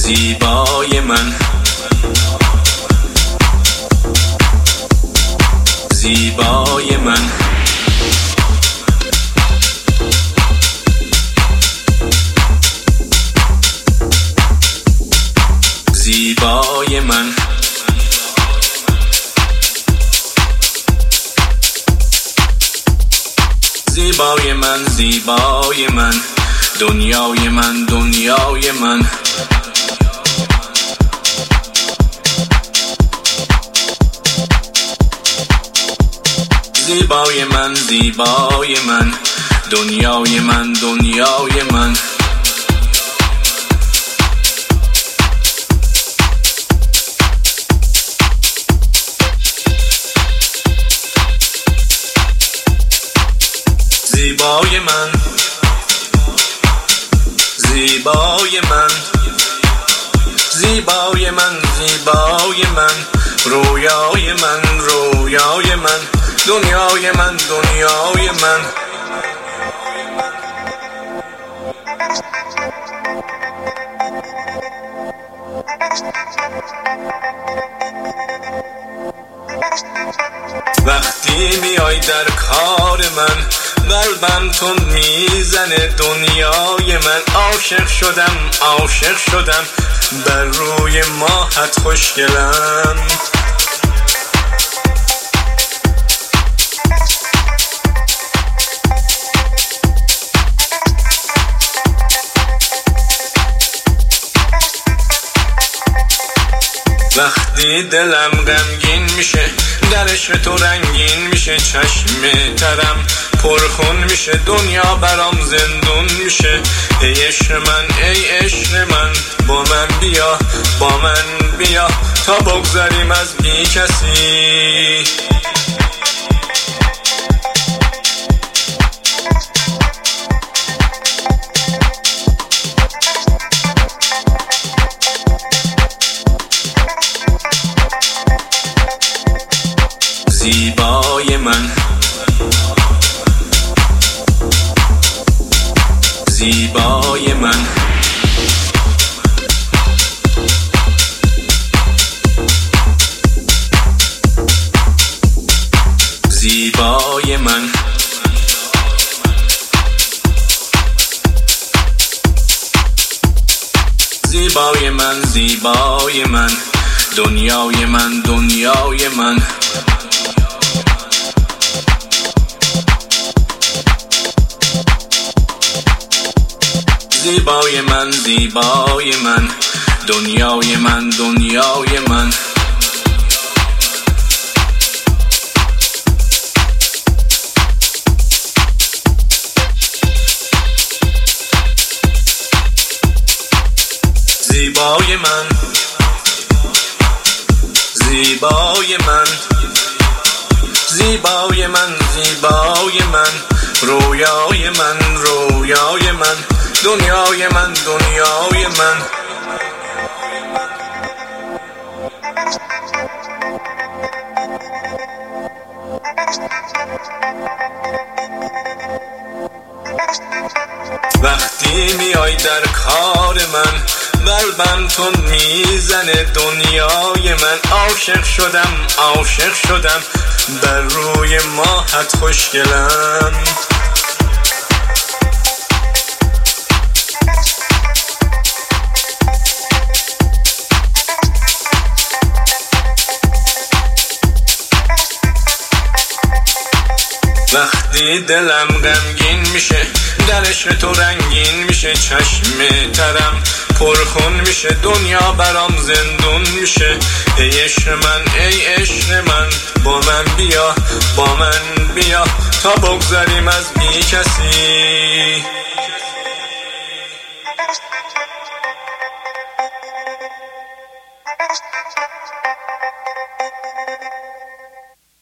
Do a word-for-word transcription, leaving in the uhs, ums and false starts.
زیبای من، زیبای من، زیبای من، زیبای من، زیبای من، دنیای من، دنیای من، زیبای من، زیبای من، دنیای من، دنیای من، زیبای من، زیبای من، زیبای من، زیبای من، رویای من، رویای من، دنیای من، دنیای من، وقتی میای در کار من قلبم تون میزنه، دنیای من، عاشق شدم، عاشق شدم، بر روی ماهت خوشگلم، وقتی دلم غمگین میشه در عشق تو رنگین میشه، چشم ترم پرخون میشه، دنیا برام زندون میشه، ای عشق من، ای عشق من، با من بیا، با من بیا تا بگذریم از بی کسی، زیبای من، زیبای من، زیبای من، زیبای من، زیبای من، دنیای من، دنیای من، زیبای من، زیبای من، دنیای من، دنیای من، زیبای من، زیبای من، زیبای من، زیبای من، رویای من، رویای من، دنیای من، دنیای من، وقتی میای در کار من قلبم تون میزنه، دنیای من، عاشق شدم، عاشق شدم، بر روی ماهت خوشگلم، وقتی دلم غمگین میشه در عشق تو رنگین میشه، چشم ترم پرخون میشه، دنیا برام زندون میشه، ای عشق من، ای عشق من، با من بیا، با من بیا تا بگذریم از بی کسی،